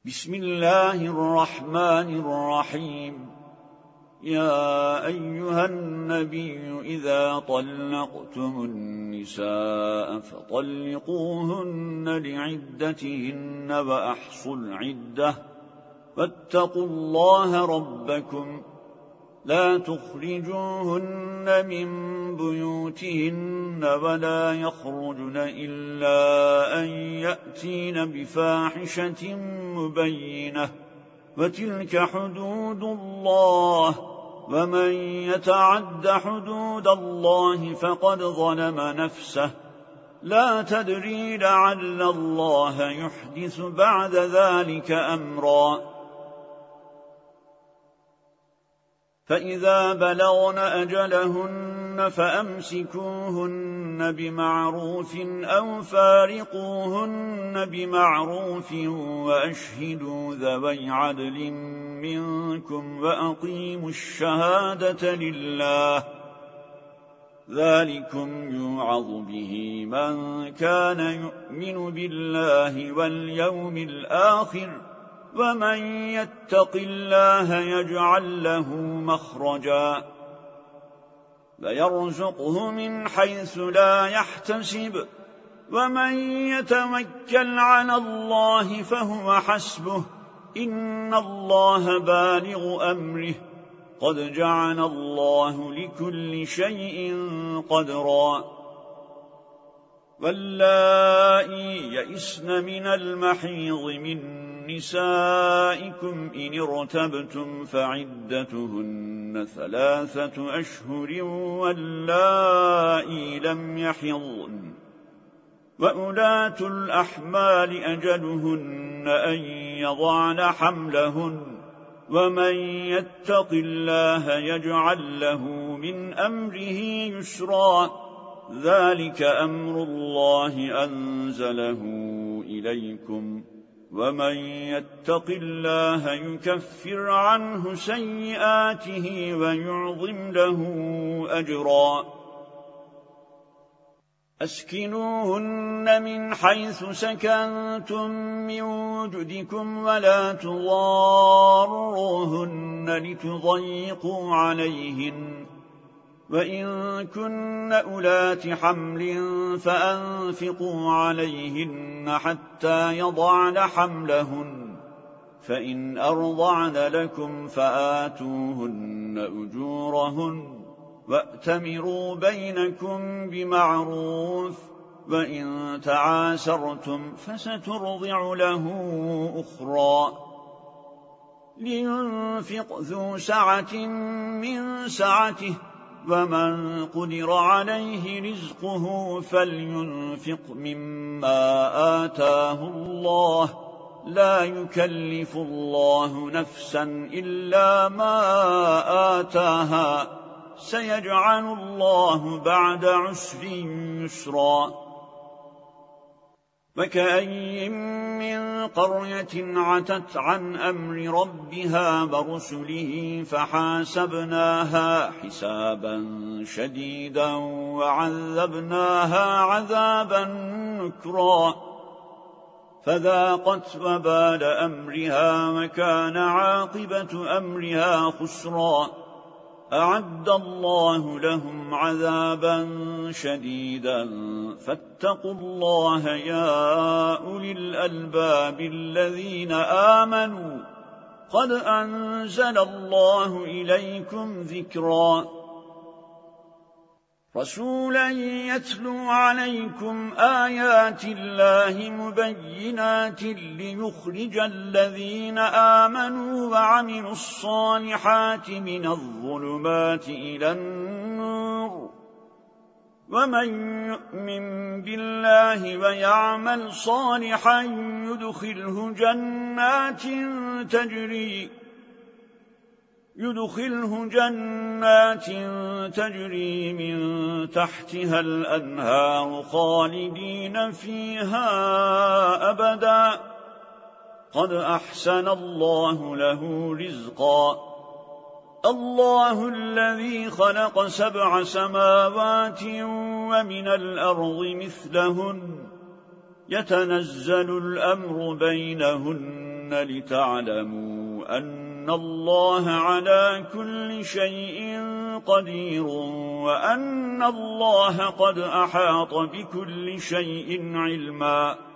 بسم الله الرحمن الرحيم. يا أيها النبي إذا طلقتم النساء فطلقوهن لعدتهن وأحصوا العدة واتقوا الله ربكم لا تخرجوهن من بيوتهن ولا يخرجن إلا أن يأتين بفاحشة مبينة وتلك حدود الله ومن يتعد حدود الله فقد ظلم نفسه لا تدري لعل الله يحدث بعد ذلك أمرا. فإذا بلغن أجلهن فأمسكوهن بمعروف أو فارقوهن بمعروف وأشهدوا ذوي عدل منكم وأقيموا الشهادة لله ذلكم يوعظ به من كان يؤمن بالله واليوم الآخر ومن يتق الله يجعل له مخرجا ويرزقه من حيث لا يحتسب ومن يتوكل على الله فهو حسبه إن الله بالغ أمره قد جعل الله لكل شيء قدرا. واللائي يئسن من المحيض من نسائكم إن ارتبتم فعدتهن 3 أشهر واللائي لم يحضن وأولاة الأحمال أجلهن أن يضعن حملهن ومن يتق الله يجعل له من أمره يسرا ذلك أمر الله أنزله إليكم ومن يتق الله يكفر عنه سيئاته ويعظم له أجرا. أسكنوهن من حيث سكنتم من وجدكم ولا تضاروهن لتضيقوا عليهن وإن كن أولات حمل فأنفقوا عليهن حتى يضعن حملهن فإن أرضعن لكم فآتوهن أجورهن وأتمروا بينكم بمعروف وإن تعاسرتم فسترضع له أخرى. لينفق ذو سعة من سعته ومن قدر عليه رزقه فلينفق مما آتاه الله لا يكلف الله نفسا إلا ما آتاها سيجعل الله بعد عسر يسرا. وكأي من قرية عتت عن أمر ربها ورسله فحاسبناها حسابا شديدا وعذبناها عذابا نكرا فذاقت وبال أمرها وكان عاقبة أمرها خسرا. أعد الله لهم عذابا شديدا فاتقوا الله يا أولي الألباب الذين آمنوا قد أنزل الله إليكم ذكرا. رسولا يتلو عليكم آيات الله مبينات ليخرج الذين آمنوا وعملوا الصالحات من الظلمات إلى النور ومن يؤمن بالله ويعمل صالحا يدخله جنات تجري من تحتها الأنهار خالدين فيها أبدا قد أحسن الله له رزقا. الله الذي خلق 7 سماوات ومن الأرض مثلهن يتنزل الأمر بينهن لتعلموا أن الله على كل شيء قدير وأن الله قد أحاط بكل شيء علما